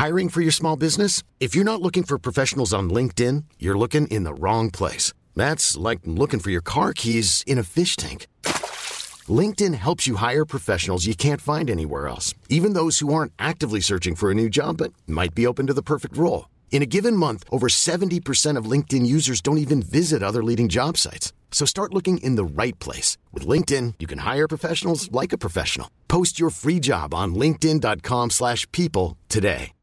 Hiring for your small business? If you're not looking for professionals on LinkedIn, you're looking in the wrong place. That's like looking for your car keys in a fish tank. LinkedIn helps you hire professionals you can't find anywhere else, even those who aren't actively searching for a new job but might be open to the perfect role. In a given month, over 70% of LinkedIn users don't even visit other leading job sites. So start looking in the right place. With LinkedIn, you can hire professionals like a professional. Post your free job on linkedin.com/people today.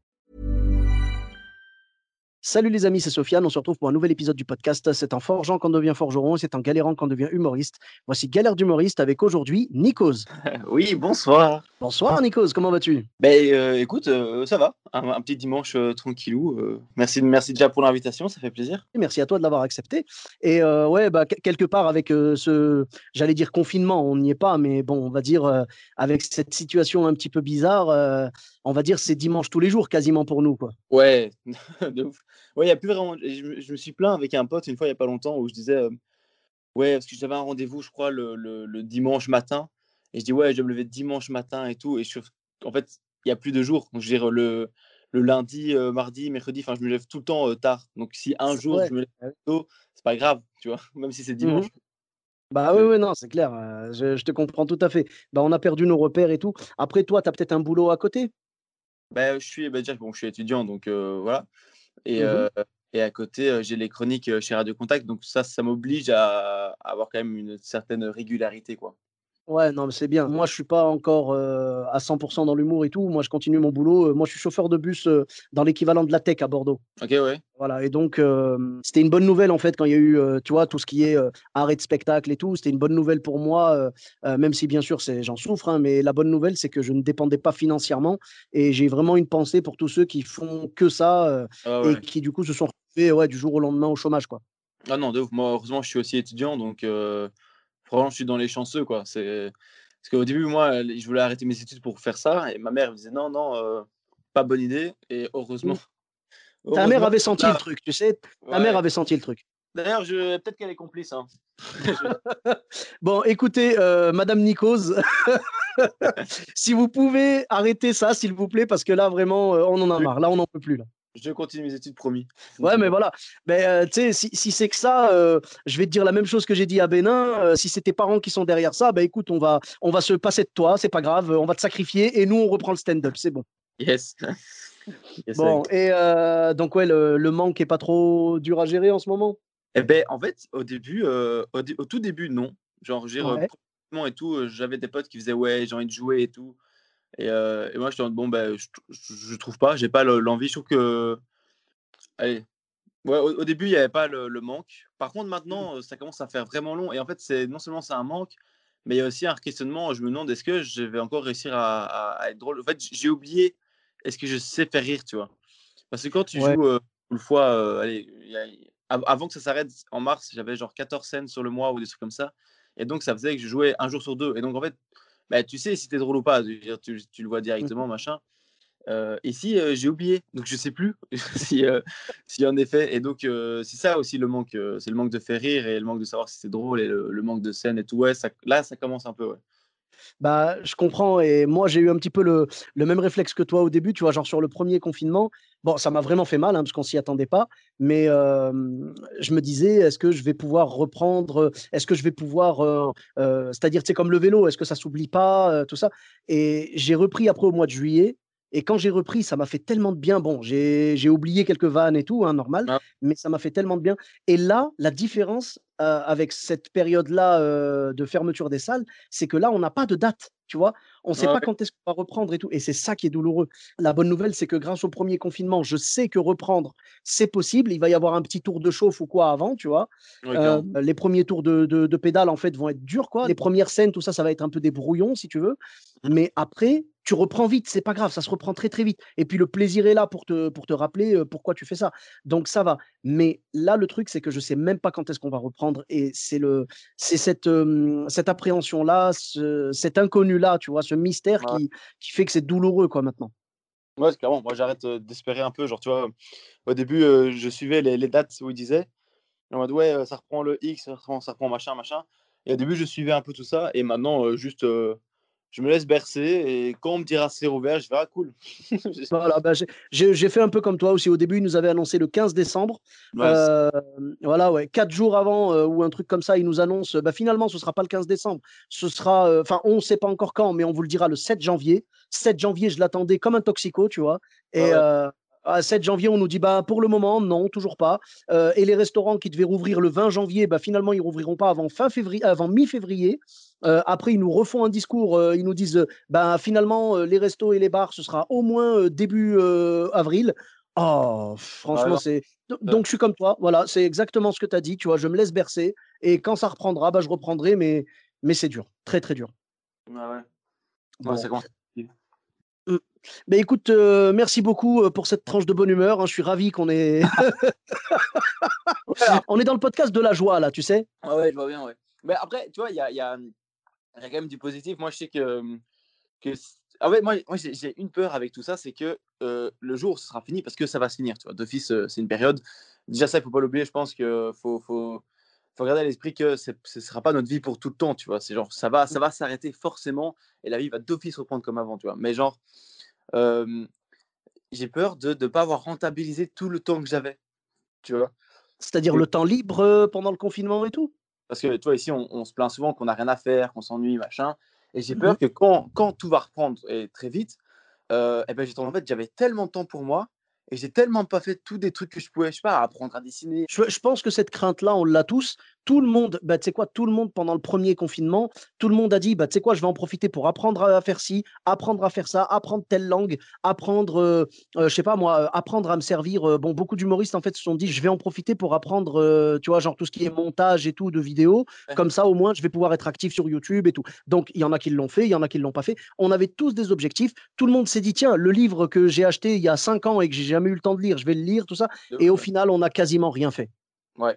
Salut les amis, c'est Sofiane. On se retrouve pour un nouvel épisode du podcast. C'est en forgeant qu'on devient forgeron, c'est en galérant qu'on devient humoriste. Voici Galère d'humoriste avec aujourd'hui Nikos. Oui, bonsoir. Bonsoir Nikos, comment vas-tu? Écoute, ça va. Un petit dimanche tranquillou. Merci déjà pour l'invitation, ça fait plaisir. Merci à toi de l'avoir accepté. Et quelque part avec j'allais dire confinement, on n'y est pas, mais bon, on va dire avec cette situation un petit peu bizarre, on va dire c'est dimanche tous les jours quasiment pour nous, quoi. Ouais, de ouf. Ouais, il y a plus vraiment. Je me suis plaint avec un pote une fois il y a pas longtemps où je disais ouais, parce que j'avais un rendez-vous, je crois, le dimanche matin. Et je dis ouais, je dois me lever dimanche matin et tout. En fait, il y a plus de jours. Donc, je veux dire, le lundi, mardi, mercredi, enfin, je me lève tout le temps tard. Donc, si un jour Ouais. je me lève tôt, c'est pas grave, tu vois, même si c'est dimanche. Mhm. Bah Donc, oui, non, c'est clair. Je te comprends tout à fait. Bah, on a perdu nos repères et tout. Après, toi, tu as peut-être un boulot à côté? déjà, bon, je suis étudiant, donc voilà. Et, Mhm. et à côté, j'ai les chroniques chez Radio Contact. Donc, ça m'oblige à avoir quand même une certaine régularité, quoi. Ouais, non, mais c'est bien. Moi, je suis pas encore à 100% dans l'humour et tout. Moi, je continue mon boulot. Moi, je suis chauffeur de bus dans l'équivalent de la tech à Bordeaux. Ok, ouais. Voilà. Et donc, c'était une bonne nouvelle en fait quand il y a eu, tu vois, tout ce qui est arrêt de spectacle et tout. C'était une bonne nouvelle pour moi, même si bien sûr, j'en souffre, hein, mais la bonne nouvelle, c'est que je ne dépendais pas financièrement et j'ai vraiment une pensée pour tous ceux qui font que ça Ah et ouais. qui du coup se sont retrouvés ouais, du jour au lendemain au chômage, quoi. Ah non, de ouf. Moi, heureusement, je suis aussi étudiant, donc franchement, je suis dans les chanceux, quoi. Parce qu'au début, moi, je voulais arrêter mes études pour faire ça, et ma mère me disait non, non, pas bonne idée. Et heureusement, Ta mère heureusement, avait senti le là, truc, tu sais. Ta mère ouais. avait senti le truc. D'ailleurs, peut-être qu'elle est complice, hein. Bon, écoutez, Madame Nikos, si vous pouvez arrêter ça, s'il vous plaît, parce que là, vraiment, on en a Je, marre. Là, on n'en peut plus. Là. je continue mes études, promis. Ouais, mais voilà. Mais tu sais, si c'est que ça, je vais te dire la même chose que j'ai dit à Bénin. Si c'est tes parents qui sont derrière ça, bah écoute, on va se passer de toi, c'est pas grave, on va te sacrifier et nous, on reprend le stand-up, c'est bon. Yes. Yes, Bon, et donc, ouais, le manque est pas trop dur à gérer en ce moment? Eh ben, en fait, au début, au tout début, non. Genre, je veux dire, Ouais. premièrement et tout, j'avais des potes qui faisaient ouais, j'ai envie de jouer et tout. Et moi, j'étais en mode bon, ben, je trouve pas, j'ai pas l'envie. Je trouve que, allez, ouais, au début, il y avait pas le manque. Par contre, Mhm. maintenant, ça commence à faire vraiment long. Et en fait, c'est non seulement c'est un manque, mais il y a aussi un questionnement. Je me demande, est-ce que je vais encore réussir à être drôle? En fait, j'ai oublié, est-ce que je sais faire rire, tu vois? Parce que quand tu Ouais. joues une fois, allez, avant que ça s'arrête en mars, j'avais genre 14 scènes sur le mois ou des trucs comme ça. Et donc, ça faisait que je jouais un jour sur deux. Et donc, en fait, bah, tu sais si t'es drôle ou pas. Je veux dire, tu le vois Mhm. directement, machin. Ici, j'ai oublié, donc je sais plus si en effet. Et donc, c'est ça aussi le manque, c'est le manque de faire rire et le manque de savoir si c'est drôle et le manque de scène et tout. Ouais, là, ça commence un peu, ouais. Bah, je comprends et moi, j'ai eu un petit peu le même réflexe que toi au début, tu vois? Genre sur le premier confinement, bon, ça m'a vraiment fait mal, hein, parce qu'on s'y attendait pas, mais je me disais: «Est-ce que je vais pouvoir reprendre, est-ce que je vais pouvoir, c'est-à-dire, tu sais, comme le vélo, est-ce que ça s'oublie pas, tout ça?» Et j'ai repris après au mois de juillet et quand j'ai repris, ça m'a fait tellement de bien. Bon, j'ai oublié quelques vannes et tout, hein, normal, Ah, mais ça m'a fait tellement de bien et là, la différence, avec cette période-là, de fermeture des salles, c'est que là, on n'a pas de date, tu vois? On ne sait ouais, pas ouais, quand est-ce qu'on va reprendre et tout et c'est ça qui est douloureux. La bonne nouvelle, c'est que grâce au premier confinement, je sais que reprendre, c'est possible. Il va y avoir un petit tour de chauffe ou quoi avant, tu vois? ouais, clairement. Les premiers tours de pédale, en fait, vont être durs, quoi. Les premières scènes, tout ça, ça va être un peu des brouillons, si tu veux. Mhm. Mais après, tu reprends vite, c'est pas grave, ça se reprend très, très vite et puis le plaisir est là pour te rappeler, pourquoi tu fais ça. Donc ça va. Mais là, le truc, c'est que je sais même pas quand est-ce qu'on va reprendre et c'est cette appréhension-là, cet inconnu-là, tu vois? Ce mystère Ouais, qui fait que c'est douloureux, quoi, maintenant. ouais, c'est clairement. Moi, j'arrête d'espérer un peu. Genre, tu vois, au début, je suivais les dates où ils disaient. En mode ouais, ça reprend le X, ça reprend machin, machin. Et au début, je suivais un peu tout ça. Et maintenant, juste. je me laisse bercer et quand on me dira c'est rouvert, je vais cool. Voilà, bah, j'ai fait un peu comme toi aussi. Au début, ils nous avaient annoncé le 15 décembre. Ouais, Voilà, ouais, 4 jours avant ou un truc comme ça, ils nous annoncent, bah, finalement, ce ne sera pas le 15 décembre. Ce sera, enfin, on ne sait pas encore quand, mais on vous le dira le 7 janvier. 7 janvier, je l'attendais comme un toxico, tu vois. Et ouais. à 7 janvier, on nous dit, bah, pour le moment, non, toujours pas. Et les restaurants qui devaient rouvrir le 20 janvier, bah, finalement, ils rouvriront pas avant fin février, avant mi-février. Après, ils nous refont un discours, ils nous disent ben, finalement, les restos et les bars, ce sera au moins début avril. Oh, Ouais, franchement, non, c'est. ça- Donc, je suis comme toi. Voilà, c'est exactement ce que tu as dit. Tu vois, je me laisse bercer. Et quand ça reprendra, bah, je reprendrai. Mais c'est dur. Très, très dur. ouais, ouais. Ouais, Bon. ça commence. Mm. Ben, écoute, merci beaucoup pour cette tranche de bonne humeur, hein. Je suis ravi qu'on est. Ouais, après, On est dans le podcast de la joie, là, tu sais. ouais, je vois bien, ouais. Mais après, tu vois, il y a quand même du positif. Moi, je sais que ah ouais, moi j'ai une peur avec tout ça, c'est que le jour où ce sera fini, parce que ça va se finir, tu vois. D'office, c'est une période. Déjà, ça, il faut pas l'oublier. Je pense que faut garder à l'esprit que ce ne sera pas notre vie pour tout le temps, tu vois. C'est genre, ça va s'arrêter forcément et la vie va d'office reprendre comme avant, tu vois. Mais genre, euh, j'ai peur de ne pas avoir rentabilisé tout le temps que j'avais, tu vois. C'est-à-dire Que- le temps libre pendant le confinement et tout. Parce que, tu vois, ici, on se plaint souvent qu'on n'a rien à faire, qu'on s'ennuie, machin. Et j'ai Mhm. peur que quand tout va reprendre et très vite, et ben, en fait, j'avais tellement de temps pour moi et j'ai tellement pas fait tous des trucs que je pouvais, je sais pas, apprendre à dessiner. Je pense que cette crainte-là, on l'a tous. Tout le monde, bah, tu sais quoi, tout le monde pendant le premier confinement, tout le monde a dit, bah, tu sais quoi, je vais en profiter pour apprendre à faire ci, apprendre à faire ça, apprendre telle langue, apprendre, je sais pas moi, apprendre à me servir. Bon, beaucoup d'humoristes en fait se sont dit, je vais en profiter pour apprendre, tu vois, genre tout ce qui est montage et tout de vidéos. Ouais, Comme ça, au moins, je vais pouvoir être actif sur YouTube et tout. Donc, il y en a qui l'ont fait, il y en a qui l'ont pas fait. On avait tous des objectifs. Tout le monde s'est dit, tiens, le livre que j'ai acheté il y a 5 ans et que j'ai jamais eu le temps de lire, je vais le lire, tout ça. de Et ouf, au ouais. final, on n'a quasiment rien fait. Ouais.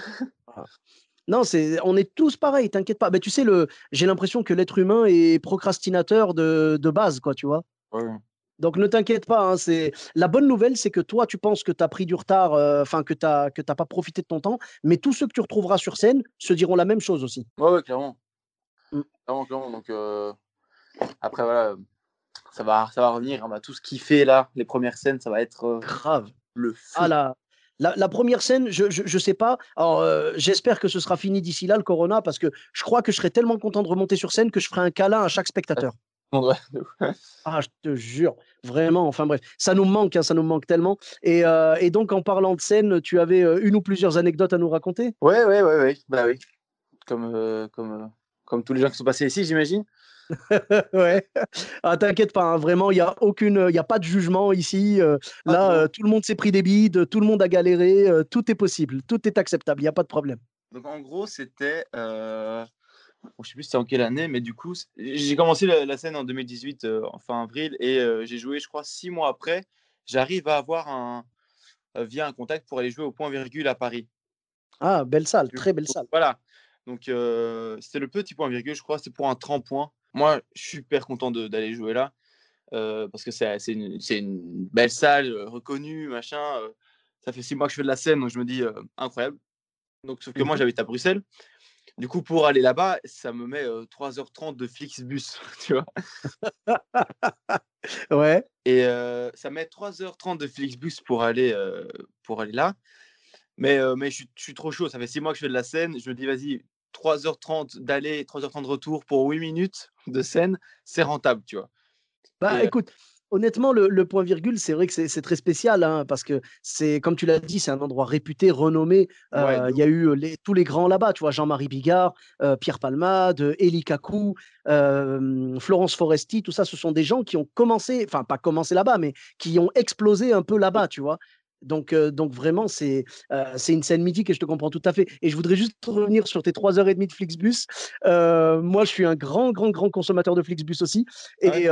Non, on est tous pareils, t'inquiète pas. Ben, tu sais, j'ai l'impression que l'être humain est procrastinateur de base, quoi, tu vois. Ouais. Donc ne t'inquiète pas, hein, la bonne nouvelle, c'est que toi, tu penses que tu as pris du retard, enfin que t'as pas profité de ton temps, mais tous ceux que tu retrouveras sur scène se diront la même chose aussi. Ouais, ouais, clairement. Mm. Clairement, clairement. Donc, après, voilà, ça va revenir. On va tous kiffer là. Les premières scènes, ça va être Grave. le Ah feu. la première scène, je sais pas. Alors, j'espère que ce sera fini d'ici là, le Corona, parce que je crois que je serai tellement content de remonter sur scène que je ferai un câlin à chaque spectateur. Ouais, de ouf. Ah, je te jure, vraiment. Enfin bref, ça nous manque, hein, ça nous manque tellement. Et donc, en parlant de scène, tu avais une ou plusieurs anecdotes à nous raconter? Ouais, ouais, ouais, ouais. Bah oui. Comme tous les gens qui sont passés ici, j'imagine. Ouais. Ah, t'inquiète pas, hein, vraiment, il y a pas de jugement ici. Ah, Là, non. tout le monde s'est pris des bides, tout le monde a galéré, tout est possible, tout est acceptable, il n'y a pas de problème. Donc, en gros, c'était. Bon, je sais plus c'était en quelle année, mais du coup, j'ai commencé la scène en 2018, en fin avril, et j'ai joué, je crois, 6 mois après. J'arrive à avoir via un contact pour aller jouer au Point Virgule à Paris. Ah, belle salle, Du très belle coup, salle. voilà. Donc, c'était le petit Point Virgule, je crois, c'était pour un 30 points. Moi, je suis super content d'aller jouer là, parce que c'est une belle salle, reconnue, machin. Ça fait 6 mois que je fais de la scène, donc je me dis, incroyable. Donc, sauf que moi, Mhm. j'habite à Bruxelles. Du coup, pour aller là-bas, ça me met 3h30 de Flixbus, tu vois. Ouais. Et ça met 3h30 de Flixbus pour aller là. Mais je suis trop chaud. Ça fait 6 mois que je fais de la scène. Je me dis, vas-y, 3h30 d'aller, 3h30 de retour pour 8 minutes de scène, c'est rentable, tu vois. Bah, Et écoute, honnêtement, le point virgule, c'est vrai que c'est très spécial, hein, parce que c'est, comme tu l'as dit, c'est un endroit réputé, renommé. ouais, de Il y ouf. a eu tous les grands là-bas, tu vois, Jean-Marie Bigard, Pierre Palmade, Elie Kakou, Florence Foresti, tout ça, ce sont des gens qui ont commencé, enfin pas commencé là-bas, mais qui ont explosé un peu là-bas, tu vois. Donc vraiment, c'est une scène mythique et je te comprends tout à fait. Et je voudrais juste revenir sur tes 3h30 de Flixbus. Moi, je suis un grand, grand, grand consommateur de Flixbus aussi. Ah ouais. Et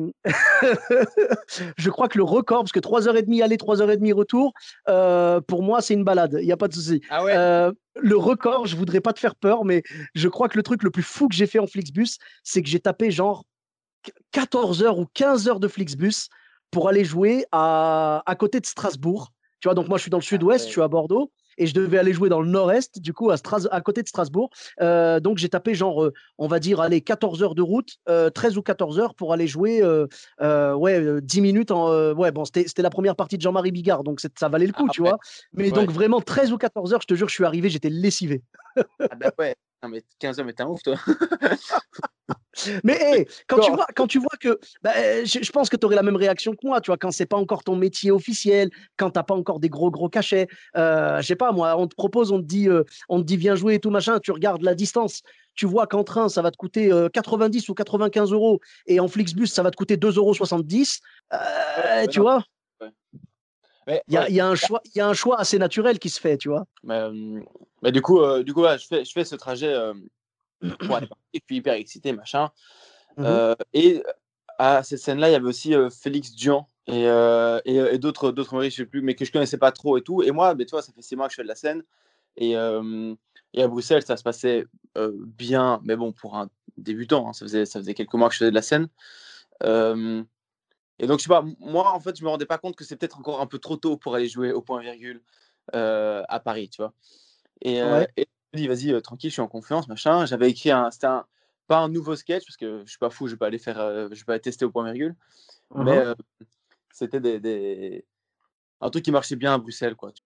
je crois que le record, parce que 3h30 aller, 3h30 retour, pour moi, c'est une balade. Il n'y a pas de souci. Ah ouais. Le record, je voudrais pas te faire peur, mais je crois que le truc le plus fou que j'ai fait en Flixbus, c'est que j'ai tapé genre 14 heures ou 15 heures de Flixbus pour aller jouer à côté de Strasbourg. Tu vois, donc moi, je suis dans le Ah sud-ouest, je ouais. suis à Bordeaux. et je devais aller jouer dans le nord-est, du coup, à côté de Strasbourg. Donc, j'ai tapé genre, on va dire, allez, 14 heures de route, 13 ou 14 heures pour aller jouer 10 minutes. Ouais, bon, c'était la première partie de Jean-Marie Bigard, donc ça valait le coup, Ah tu ouais, vois. Mais ouais. donc, vraiment, 13 ou 14 heures, je te jure, je suis arrivé, j'étais lessivé. Ah bah ouais. Non, mais 15 heures, mais t'es un ouf, toi. Mais hey, Encore. quand tu vois que, je pense que tu aurais la même réaction que moi, tu vois, quand c'est pas encore ton métier officiel, quand t'as pas encore des gros cachets, je sais pas, moi, on te propose, on te dit viens jouer et tout machin, tu regardes la distance, tu vois qu'en train, ça va te coûter 90 ou 95 euros, et en Flixbus, ça va te coûter 2,70 €, Ouais, bah tu non. vois, Ouais. Mais il y a, ouais. il y a un choix, il y a un choix assez naturel qui se fait, tu vois. Mais du coup, ouais, je fais ce trajet pour aller partir, je suis hyper excité, machin. Mhm. Et à cette scène-là, il y avait aussi Félix Dian et d'autres humoristes, je sais plus, mais que je connaissais pas trop et tout. Et moi, tu vois, ça fait 6 mois que je fais de la scène. Et à Bruxelles, ça se passait bien, mais bon, pour un débutant, hein, ça faisait quelques mois que je faisais de la scène. Euh, et donc, je sais pas, moi, en fait, je me rendais pas compte que c'est peut-être encore un peu trop tôt pour aller jouer au point virgule à Paris, tu vois. Ouais. Et je me dis, vas-y, tranquille, je suis en confiance, machin. J'avais écrit pas un nouveau sketch, parce que je suis pas fou, je vais pas aller faire, je vais pas aller tester au point virgule, mais Mhm. c'était un truc qui marchait bien à Bruxelles, quoi.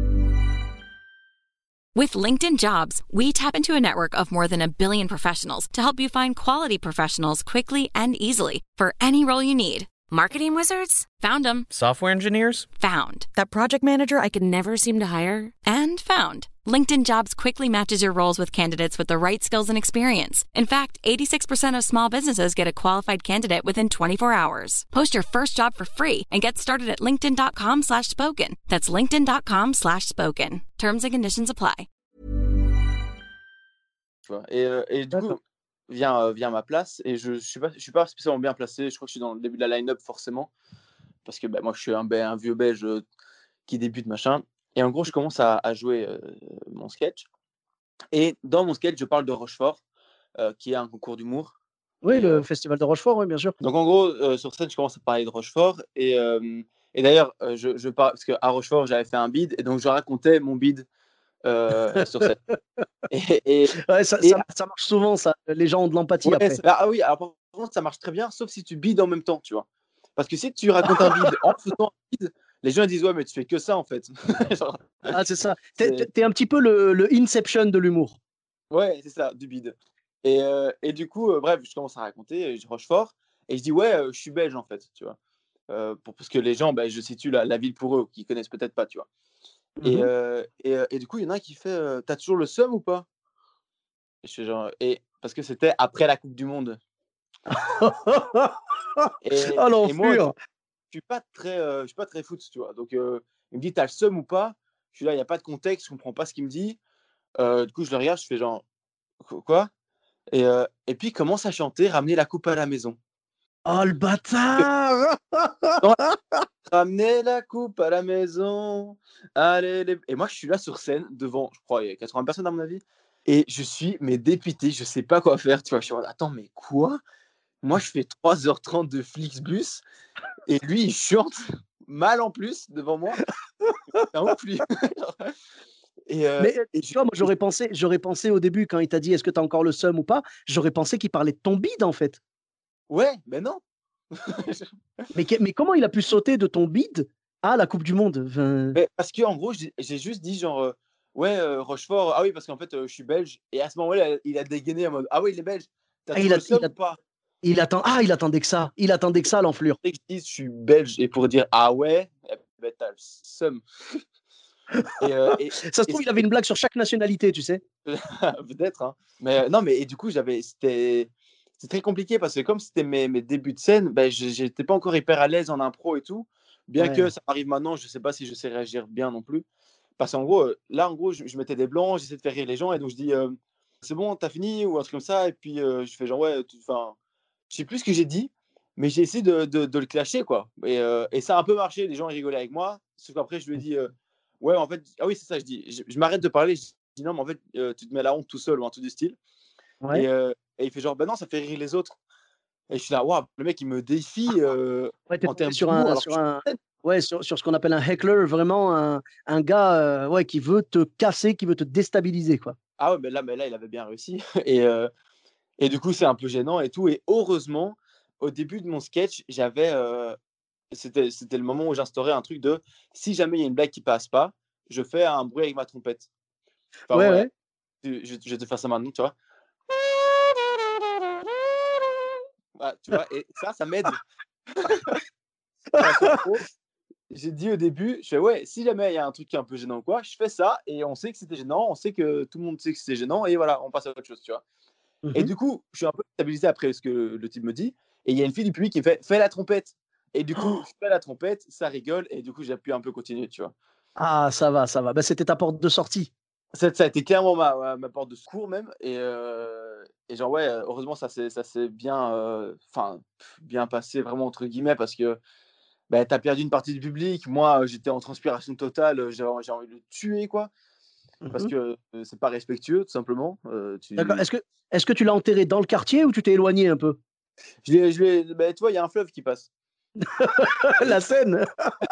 With LinkedIn Jobs, we tap into a network of more than 1 billion professionals to help you find quality professionals quickly and easily for any role you need. Marketing wizards? Found them. Software engineers? Found. That project manager I could never seem to hire? And found. LinkedIn Jobs quickly matches your roles with candidates with the right skills and experience. In fact, 86% of small businesses get a qualified candidate within 24 hours. Post your first job for free and get started at linkedin.com/spoken. That's linkedin.com/spoken. Terms and conditions apply. Tu vois. Et du coup, D'accord. vient ma place, et je suis pas spécialement bien placé. Je crois que je suis dans le début de la line-up, forcément, parce que moi, je suis un vieux belge qui débute, machin. Et en gros, je commence à jouer mon sketch. Et dans mon sketch, je parle de Rochefort, qui est un concours d'humour. Oui, Et le festival de Rochefort, oui, bien sûr. donc, en gros, sur scène, je commence à parler de Rochefort. Et d'ailleurs, je parle parce qu'à Rochefort, j'avais fait un bid, et donc je racontais mon bid sur scène. Et, et, Ouais, ça, et ça, ça marche souvent, ça. Les gens ont de l'empathie ouais, après. ah oui, alors par contre, ça marche très bien, sauf si tu bides en même temps, tu vois. Parce que si tu racontes un bid en faisant un bid, les gens ils disent ouais, mais tu fais que ça en fait. Genre, Ah, c'est ça. c'est... T'es un petit peu le Inception de l'humour. Ouais, c'est ça, du bide. Et du coup, bref, je commence à raconter, je Rochefort, et je dis ouais, je suis belge en fait, tu vois. Parce que les gens, je situe la ville pour eux, qui connaissent peut-être pas, tu vois. Mhm. Et du coup, il y en a un qui fait t'as toujours le seum ou pas? Et je fais genre, parce que c'était après la Coupe du Monde. Oh, Et moi, l'enflure! je suis pas très foot, tu vois. Donc, il me dit t'as le seum ou pas? Je suis là, il y a pas de contexte, je comprends pas ce qu'il me dit. Du coup, je le regarde, je fais genre quoi? Et puis il commence à chanter ramener la coupe à la maison. Oh, le bâtard! Dans Ramener la coupe à la maison, allez les... Et moi, je suis là sur scène, devant, je crois, il y a 80 personnes à mon avis, et je suis mais dépité, je sais pas quoi faire, tu vois. Je suis en mode, attends, mais quoi? Moi, je fais 3h30 de Flixbus, et lui, il chante mal en plus devant moi. C'est un ouf, lui. et, euh, Mais et tu je- vois, moi, j'aurais pensé au début, quand il t'a dit est-ce que tu as encore le seum ou pas, j'aurais pensé qu'il parlait de ton bide, en fait. Ouais, mais non. Mais comment il a pu sauter de ton bide à la Coupe du Monde? Enfin, Mais parce que en gros, j'ai juste dit genre, ouais, Rochefort, ah oui, parce qu'en fait, je suis belge, et à ce moment-là, il a dégainé en mode, ah oui, il est belge, t'as ah, il, toujours a, le il, seum a, ou pas? il attendait que ça. Il attendait que ça, l'enflure. Dès que je dis je suis belge, et pour dire ah ouais, eh ben, t'as le seum. Et, Ça se et trouve, il avait une blague sur chaque nationalité, tu sais. peut-être, hein. Mais non, mais et du coup, c'était très compliqué, parce que comme c'était mes débuts de scène, j'étais pas encore hyper à l'aise en impro et tout. Bien que Ouais. ça arrive maintenant, je sais pas si je sais réagir bien non plus. Parce qu'en gros, là, en gros, je mettais des blancs, j'essaie de faire rire les gens, et donc je dis c'est bon, t'as fini, ou un truc comme ça. Et puis je fais genre ouais, enfin, je sais plus ce que j'ai dit, mais j'ai essayé de le clasher, quoi. Et ça a un peu marché, les gens ils rigolaient avec moi. Sauf qu'après, je lui ai dit ouais, en fait, ah oui, c'est ça, je dis, je m'arrête de parler, je dis non, mais en fait, tu te mets la honte tout seul, ou un truc du style. Ouais. Et il fait genre, ben non, ça fait rire les autres. Et je suis là, waouh, le mec, il me défie Ouais, tu es en tombé termes d'humour, alors que je suis sur scène. ouais, sur ce qu'on appelle un heckler, vraiment un gars, ouais, qui veut te casser, qui veut te déstabiliser, quoi. Ah ouais, mais là, il avait bien réussi. Et du coup, c'est un peu gênant et tout. Et heureusement, au début de mon sketch, c'était le moment où j'instaurais un truc de si jamais il y a une blague qui passe pas, je fais un bruit avec ma trompette. Enfin, Ouais, ouais, ouais. je vais te faire ça maintenant, tu vois. Bah, tu vois, et ça m'aide. Parce qu'en gros, j'ai dit au début, je fais ouais, si jamais il y a un truc qui est un peu gênant ou quoi, je fais ça et on sait que c'était gênant, on sait que tout le monde sait que c'était gênant et voilà, on passe à autre chose, tu vois. Et Mmh. du coup, je suis un peu stabilisé après ce que le type me dit et il y a une fille du public qui me fait fais la trompette. Et du coup, je fais la trompette, ça rigole et du coup, j'ai pu un peu continuer, tu vois. Ah, ça va, ça va. Bah, c'était ta porte de sortie. Ça a été clairement ma porte de secours même et genre ouais, heureusement ça s'est bien, enfin, bien passé vraiment entre guillemets parce que, bah, tu as perdu une partie du public. Moi, j'étais en transpiration totale, j'ai envie de le tuer quoi, parce Mmh. que, c'est pas respectueux tout simplement, D'accord. tu Est-ce que tu l'as enterré dans le quartier ou tu t'es éloigné un peu? bah, tu vois, il y a un fleuve qui passe et La scène?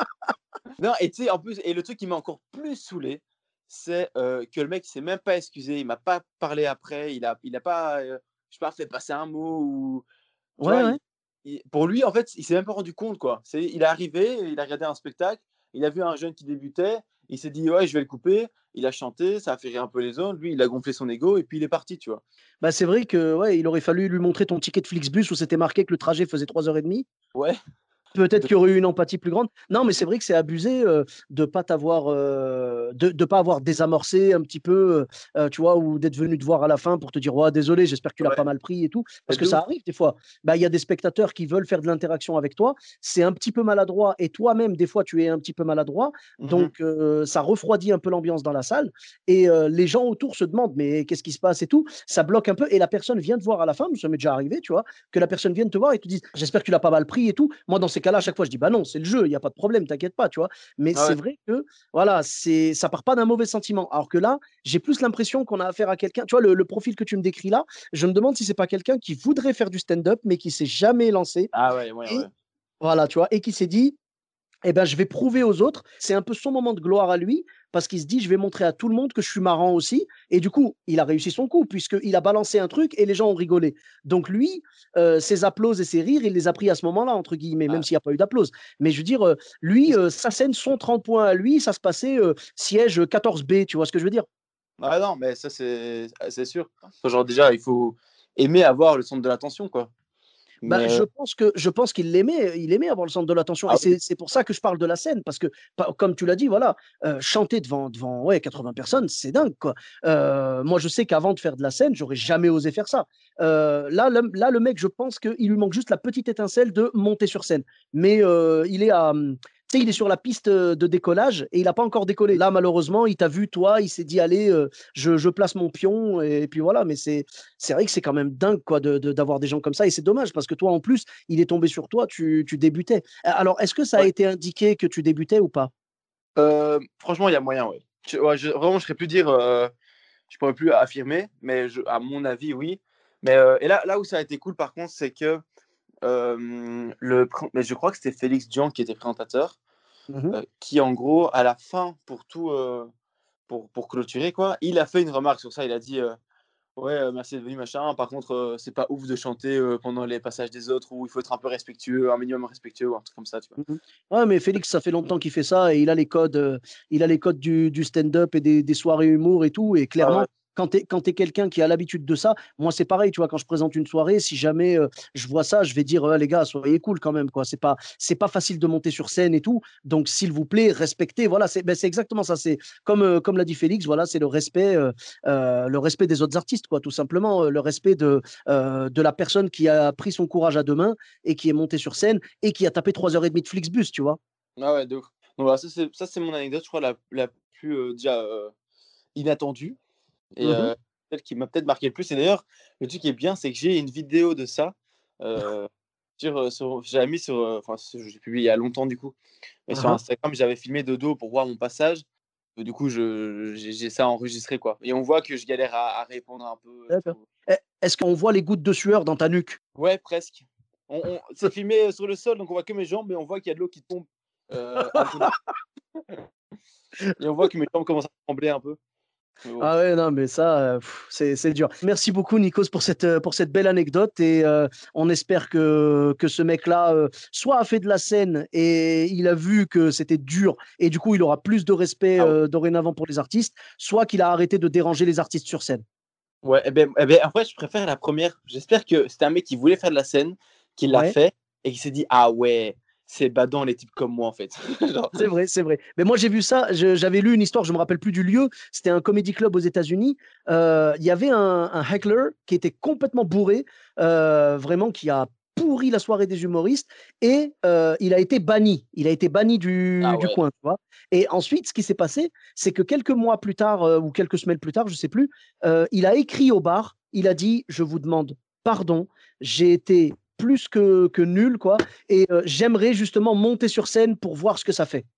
non et tu sais en plus et le truc qui m'a encore plus saoulé, c'est, que le mec il s'est même pas excusé, il m'a pas parlé après, il a pas, je sais pas, fait passer un mot ou tu Ouais, vois? ouais. Pour lui, en fait, il s'est même pas rendu compte, quoi. Il est arrivé, il a regardé un spectacle, il a vu un jeune qui débutait, il s'est dit: «Ouais, je vais le couper». Il a chanté, ça a fait rire un peu les autres. Lui, il a gonflé son ego et puis il est parti, tu vois? Bah, c'est vrai que, ouais, il aurait fallu lui montrer ton ticket de Flixbus où c'était marqué que le trajet faisait 3 h 30. Ouais, Peut-être de qu'il y aurait eu une empathie plus grande. Non, mais c'est vrai que c'est abusé, de pas t'avoir, de pas avoir désamorcé un petit peu, tu vois? Ou d'être venu te voir à la fin pour te dire: «Ouais, désolé, j'espère que tu l'as pas ouais, mal pris et tout». Parce que de ça ouf. arrive des fois. Bah, il y a des spectateurs qui veulent faire de l'interaction avec toi, c'est un petit peu maladroit et toi-même, des fois, tu es un petit peu maladroit, Mmh. donc ça refroidit un peu l'ambiance dans la salle et les gens autour se demandent: «Mais qu'est-ce qui se passe?» et tout. Ça bloque un peu et la personne vient te voir à la fin, ça m'est déjà arrivé, tu vois? Que la personne vienne te voir et te dise: «J'espère que tu l'as pas mal pris et tout». Moi, dans ces cas-là, à chaque fois, je dis: «Bah non, c'est le jeu, il y a pas de problème, t'inquiète pas», tu vois? Mais Ah c'est ouais. vrai que, voilà, ça part pas d'un mauvais sentiment. Alors que là, j'ai plus l'impression qu'on a affaire à quelqu'un, tu vois, le profil que tu me décris là, je me demande si c'est pas quelqu'un qui voudrait faire du stand-up, mais qui s'est jamais lancé Ah ouais, ouais, et ouais. voilà, tu vois? Et qui s'est dit: eh ben, je vais prouver aux autres. C'est un peu son moment de gloire à lui, parce qu'il se dit: «Je vais montrer à tout le monde que je suis marrant aussi» et du coup, il a réussi son coup puisqu'il a balancé un truc et les gens ont rigolé. Donc lui, ses applauses et ses rires, il les a pris «à ce moment-là» entre guillemets, même Ah s'il y a pas eu d'applauses. Mais je veux dire, lui, sa scène, son 30 points à lui, ça se passait, siège 14B, tu vois ce que je veux dire? ah non, mais ça, c'est sûr. Enfin, genre déjà, il faut aimer avoir le centre de l'attention, quoi. Bah, Mais, je pense qu'il aimait avoir le centre de l'attention et ah oui, c'est pour ça que je parle de la scène parce que comme tu l'as dit, voilà, chanter devant ouais 80 personnes, c'est dingue quoi. Moi, je sais qu'avant de faire de la scène, j'aurais jamais osé faire ça. Là, le mec, je pense qu'il lui manque juste la petite étincelle de monter sur scène. Mais tu sais, il est sur la piste de décollage et il n'a pas encore décollé. Là, malheureusement, il t'a vu, toi, il s'est dit, allez, je place mon pion et puis voilà. Mais c'est vrai que c'est quand même dingue quoi, d'avoir des gens comme ça. Et c'est dommage parce que toi, en plus, il est tombé sur toi, tu débutais. Alors, est-ce que ça a ouais. été indiqué que tu débutais ou pas? Franchement, il y a moyen, ouais. Ouais, vraiment, je serais plus dire, je pourrais plus affirmer, mais à mon avis, oui. Mais et là où ça a été cool, par contre, c'est que mais je crois que c'était Félix Dion qui était présentateur, Mhm. qui, en gros, à la fin, pour tout, pour clôturer, quoi, il a fait une remarque sur ça. Il a dit ouais, merci d'être venu, machin. Par contre, c'est pas ouf de chanter pendant les passages des autres où il faut être un peu respectueux, un minimum respectueux ou un truc comme ça, tu vois. Mhm. Ouais, mais Félix, ça fait longtemps qu'il fait ça et il a les codes du stand-up et des soirées humour et tout. Et Ouais, ouais. clairement, quand t'es quelqu'un qui a l'habitude de ça, moi c'est pareil, tu vois, quand je présente une soirée, si jamais je vois ça, je vais dire les gars, soyez cool quand même, quoi. C'est pas facile de monter sur scène et tout. Donc s'il vous plaît, respectez. Voilà, c'est exactement ça. C'est comme l'a dit Félix, voilà, c'est le respect des autres artistes, quoi, tout simplement, le respect de la personne qui a pris son courage à deux mains et qui est montée sur scène et qui a tapé 3 h 30 de Flixbus, tu vois? Ah ouais, de ouf. Donc voilà, ça c'est mon anecdote, je crois la plus, déjà, inattendue et Mmh. celle qui m'a peut-être marqué le plus et d'ailleurs, le truc qui est bien, c'est que j'ai une vidéo de ça, heu, j'avais mis sur, enfin, j'ai publié il y a longtemps du coup, mais Hein, sur hein. Instagram, j'avais filmé de dos pour voir mon passage. Du coup, j'ai ça enregistré, quoi et on voit que je galère à répondre un peu et D'accord. tout. Est-ce qu'on voit les gouttes de sueur dans ta nuque? Ouais, presque. C'est filmé sur le sol, donc on voit que mes jambes, mais on voit qu'il y a de l'eau qui tombe. Un peu. Et on voit que mes jambes commencent à trembler un peu. Bon. Ah ouais, non, mais ça, c'est dur. Merci beaucoup, Nikos, pour cette belle anecdote. Et on espère que ce mec-là, soit a fait de la scène et il a vu que c'était dur et du coup, il aura plus de respect dorénavant pour les artistes, soit qu'il a arrêté de déranger les artistes sur scène. Ouais, après, je préfère la première. J'espère que c'était un mec qui voulait faire de la scène, qui l'a fait et qui s'est dit, ah ouais, c'est badant les types comme moi en fait. Genre... C'est vrai. Mais moi j'ai vu ça, j'avais lu une histoire, je me rappelle plus du lieu, c'était un comedy club aux États-Unis. Il y avait un heckler qui était complètement bourré, vraiment qui a pourri la soirée des humoristes et il a été banni du coin, tu vois. Et ensuite ce qui s'est passé, c'est que quelques mois plus tard ou quelques semaines plus tard, je sais plus, il a écrit au bar, il a dit je vous demande pardon, j'ai été plus que nul, quoi. Et j'aimerais justement monter sur scène pour voir ce que ça fait.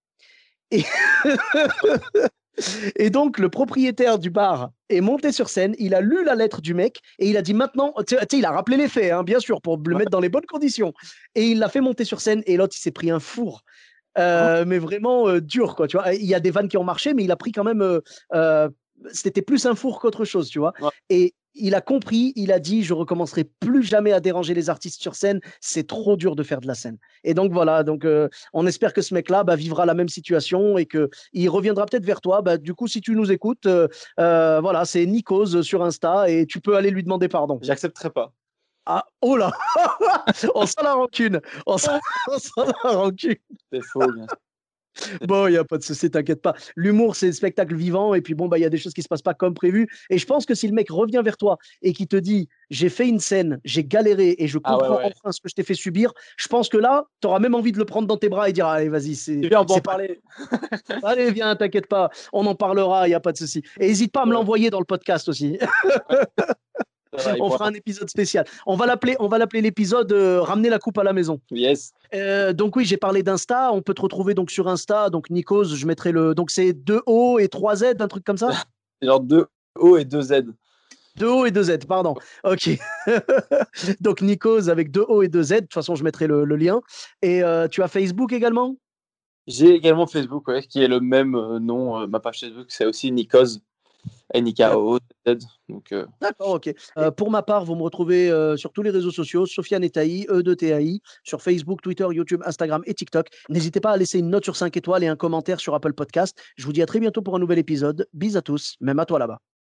Et donc, le propriétaire du bar est monté sur scène, il a lu la lettre du mec et il a dit maintenant, tu sais, il a rappelé les faits, hein, bien sûr, pour le mettre dans les bonnes conditions. Et il l'a fait monter sur scène et l'autre, il s'est pris un four. Mais vraiment dur, quoi, tu vois. Il y a des vannes qui ont marché, mais il a pris quand même... c'était plus un four qu'autre chose, tu vois. Ouais. Et il a compris, il a dit, je recommencerai plus jamais à déranger les artistes sur scène, c'est trop dur de faire de la scène. Et donc voilà, donc on espère que ce mec-là vivra la même situation et qu'il reviendra peut-être vers toi. Du coup, si tu nous écoutes, voilà, c'est Nikos sur Insta et tu peux aller lui demander pardon. J'accepterai pas. Ah, oh là. On sent la rancune. On sent la rancune. C'est faux, bien sûr. Bon, il n'y a pas de souci, t'inquiète pas. L'humour, c'est le spectacle vivant et puis bon, il y a des choses qui ne se passent pas comme prévu. Et je pense que si le mec revient vers toi et qui te dit j'ai fait une scène, j'ai galéré et je comprends enfin ce que je t'ai fait subir, je pense que là, tu auras même envie de le prendre dans tes bras et dire allez, vas-y, viens, on va en parler. Allez, viens, t'inquiète pas, on en parlera, il n'y a pas de souci. Et n'hésite pas à me l'envoyer dans le podcast aussi. On fera un épisode spécial. On va l'appeler l'épisode Ramener la coupe à la maison. Yes. Donc oui, j'ai parlé d'Insta. On peut te retrouver donc sur Insta. Donc Nikos, je mettrai donc c'est 2 O et 3 Z, un truc comme ça. Genre 2 O et 2 Z. 2 O et 2 Z, pardon. Ok. Donc Nikos avec 2 O et 2 Z. De toute façon, je mettrai le lien. Et tu as Facebook également ? J'ai également Facebook, qui est le même nom. Ma page Facebook, c'est aussi Nikos. N-I-K-O-Z. D'accord, ok. Pour ma part, vous me retrouvez sur tous les réseaux sociaux, Sofiane Etaï, E2TAI, sur Facebook, Twitter, YouTube, Instagram et TikTok. N'hésitez pas à laisser une note sur 5 étoiles et un commentaire sur Apple Podcast. Je vous dis à très bientôt pour un nouvel épisode. Bis à tous, même à toi là-bas.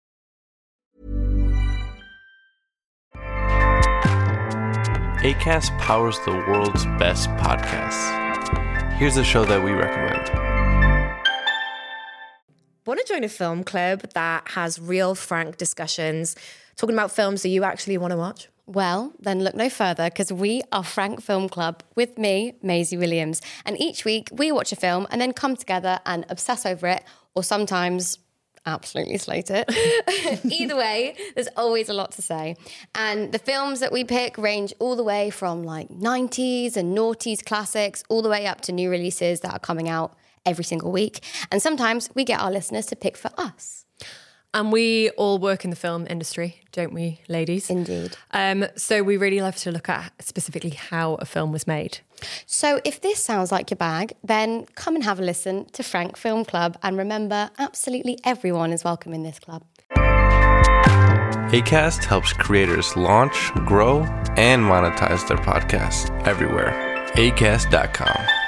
Acast powers the world's best podcasts. Here's a show that we recommend. Want to join a film club that has real, frank discussions, talking about films that you actually want to watch? Well, then look no further, because we are Frank Film Club with me, Maisie Williams. And each week we watch a film and then come together and obsess over it, or sometimes absolutely slate it. Either way, there's always a lot to say. And the films that we pick range all the way from like 90s and noughties classics, all the way up to new releases that are coming out every single week. And sometimes we get our listeners to pick for us. And we all work in the film industry, don't we, ladies? Indeed. So we really love to look at specifically how a film was made. So if this sounds like your bag, then come and have a listen to Frank Film Club. And remember, absolutely everyone is welcome in this club. Acast helps creators launch, grow, and monetize their podcasts everywhere. Acast.com.